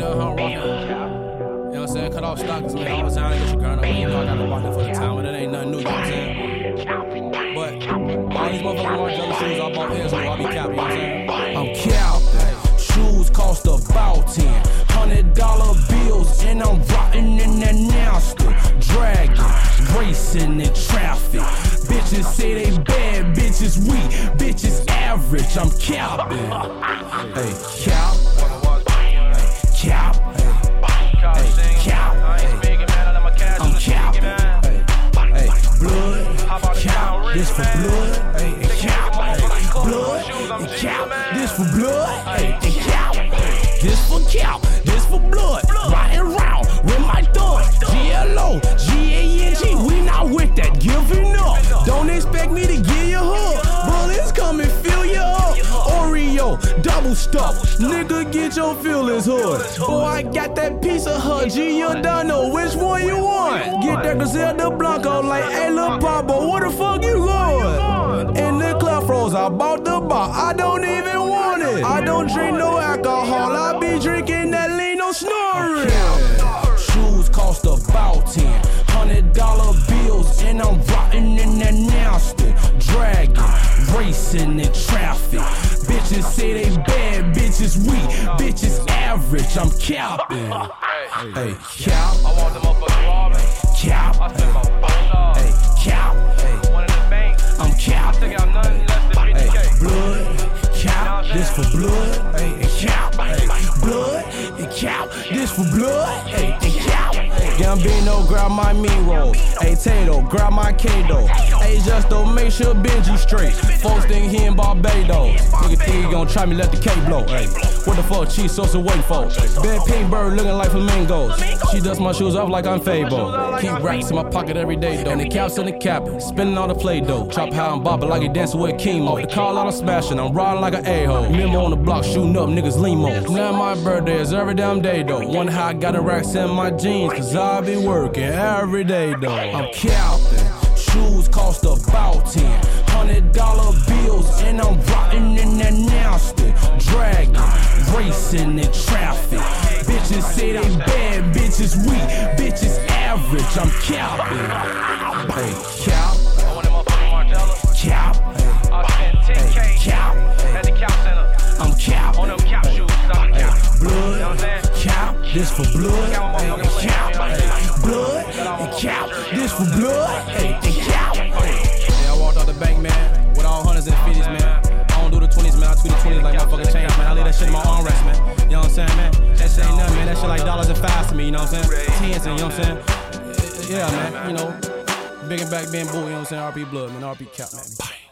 hunt rockin'. You know what I'm saying? Cut off stockings, man. All the time I get your girl. You know I got a partner for the town, but it ain't nothing new, you know what I'm saying? But all these motherfuckers Margiela shoes, I bought his, so I be capping, you know what I'm saying? I'm capping. Shoes cost about 10. $100 bills, and I'm rotting in that nasty. Dragging, racing in traffic. Bitches say they bad, bitches weak, bitches average. I'm capping. Hey, cap. Cap. Hey, cap. I'm capping. Hey, blood. Cap. This for blood. Hey, cap. Blood. Cap. This for blood. Hey, cap. This for cap. This for blood. Riding round with my thugs. GLO, G-A-N-G. We not with that giving up. Don't expect me to give you a hug. Bullets come and fill you up. Oreo, double stuff. Nigga, get your feelings hurt. Boy, I got that piece of her. G, you don't know which one you want. Get that Griselda Blanco like, hey, lil' Pablo, where the fuck you going? In the club froze, I bought the bar. I don't even want it. I don't drink no alcohol. I be drinking that lean, no snoring. Shoes cost about 10. $100 bills, and I'm rotting in that nasty. Dragging, racing in traffic. Bitches say they bad, bitches weak, bitches average. I'm capping. Hey, cap. I want the motherfucking robbing. Cap. I spent my $4. Hey, cap. One in the bank. I'm cap. I think I'm nothing less than 50K. Hey, blood. Cap. This for blood. Hey, cap. Hey, blood. And cap. This for blood. Hey, cap. Gambino, grab my meat roll. Hey, Tato, grab my K-Do. Hey, Justo, make sure Benji straight. Folks think he in Barbados. Nigga think he gon' try me, let the K blow. Hey, what the fuck, cheese Sosa waiting for? Bad pink bird looking like flamingos. She dusts my shoes off like I'm Fable. Keep racks in my pocket every day, though. And the caps in the cabin, spinning all the Play-Doh. Chop high and bobbing like he dancing with chemo. The call out, I'm smashing, I'm riding like an a-hole. Memo on the block, shooting up niggas limo. Now my birthday is every damn day, though. Wonder how I got the racks in my jeans, cause I be working every day, though. I'm capping. Shoes cost about 10. $100 bills, and I'm rotting in that nasty. Dragging, racing in traffic. Bitches say they bad, bitches weak, bitches average. I'm capping. Hey, cap. I want that motherfucking Margiela. Cap. I spent 10K Cap. at the Cap Center. I'm cap. On them cap shoes, I'm cap. Blood. You know what I'm saying? Cap. This for blood. Hey, cap. Blood. And cap. This for blood. Hey, cap. Yeah, I walked out the bank, man, with all hundreds and fifties, man. I don't do the 20s, man. I tweet the 20s like motherfucking change, man. I leave that shit in my armrest, man. You know what I'm saying, man? That shit ain't nothing, man. That shit like dollars and fives to me, you know what I'm saying? Tens, and you know what I'm saying? Yeah, man. You know, big and back being bull, you know what I'm saying? RP blood, man. RP cap, man. Bye.